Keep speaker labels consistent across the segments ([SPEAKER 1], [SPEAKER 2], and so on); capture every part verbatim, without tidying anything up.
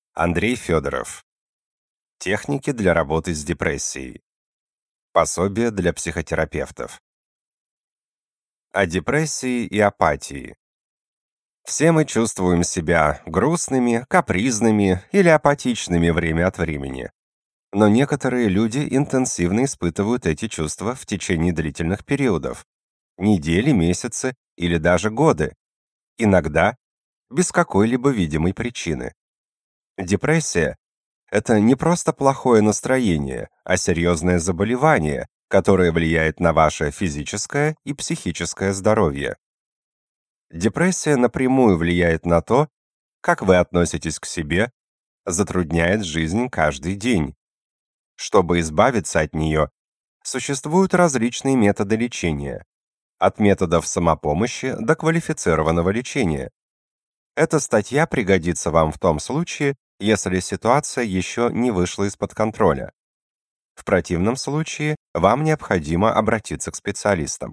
[SPEAKER 1] Андрей Федоров. Техники для работы с депрессией. Пособие для психотерапевтов. О депрессии и апатии. Все мы чувствуем себя грустными, капризными или апатичными время от времени. Но некоторые люди интенсивно испытывают эти чувства в течение длительных периодов, недели, месяцы или даже годы, иногда без какой-либо видимой причины. Депрессия – это не просто плохое настроение, а серьезное заболевание, которое влияет на ваше физическое и психическое здоровье. Депрессия напрямую влияет на то, как вы относитесь к себе, затрудняет жизнь каждый день. Чтобы избавиться от нее, существуют различные методы лечения, от методов самопомощи до квалифицированного лечения. Эта статья пригодится вам в том случае, если ситуация еще не вышла из-под контроля. В противном случае вам необходимо обратиться к специалистам.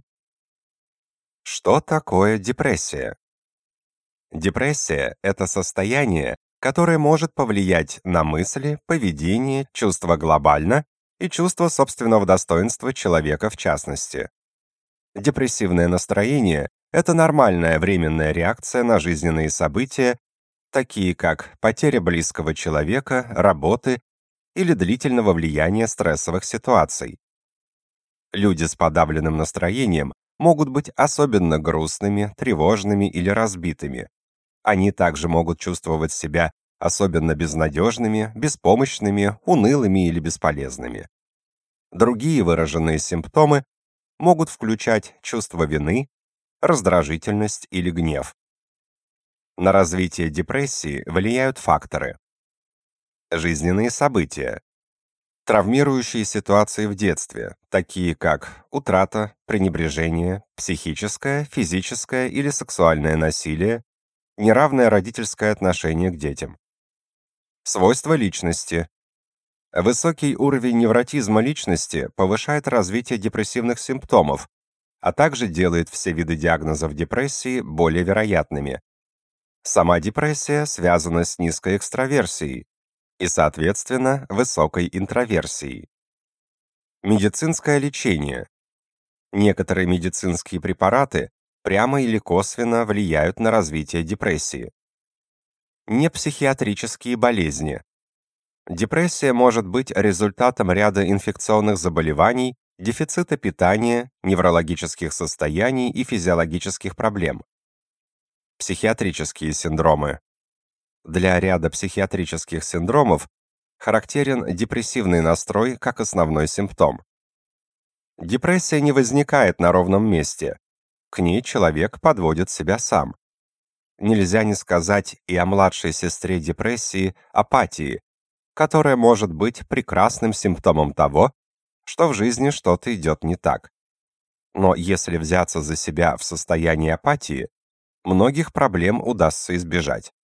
[SPEAKER 1] Что такое депрессия? Депрессия – это состояние, которое может повлиять на мысли, поведение, чувства глобально и чувство собственного достоинства человека в частности. Депрессивное настроение – это нормальная временная реакция на жизненные события, такие как потеря близкого человека, работы или длительного влияния стрессовых ситуаций. Люди с подавленным настроением могут быть особенно грустными, тревожными или разбитыми. Они также могут чувствовать себя особенно безнадежными, беспомощными, унылыми или бесполезными. Другие выраженные симптомы могут включать чувство вины, раздражительность или гнев. На развитие депрессии влияют факторы: жизненные события, травмирующие ситуации в детстве, такие как утрата, пренебрежение, психическое, физическое или сексуальное насилие, неравное родительское отношение к детям. Свойства личности. Высокий уровень невротизма личности повышает развитие депрессивных симптомов, а также делает все виды диагнозов депрессии более вероятными. Сама депрессия связана с низкой экстраверсией и, соответственно, высокой интроверсией. Медицинское лечение. Некоторые медицинские препараты прямо или косвенно влияют на развитие депрессии. Непсихиатрические болезни. Депрессия может быть результатом ряда инфекционных заболеваний, дефицита питания, неврологических состояний и физиологических проблем. Психиатрические синдромы. Для ряда психиатрических синдромов характерен депрессивный настрой как основной симптом. Депрессия не возникает на ровном месте. К ней человек подводит себя сам. Нельзя не сказать и о младшей сестре депрессии – апатии, которая может быть прекрасным симптомом того, что в жизни что-то идет не так. Но если взяться за себя в состоянии апатии, многих проблем удастся избежать.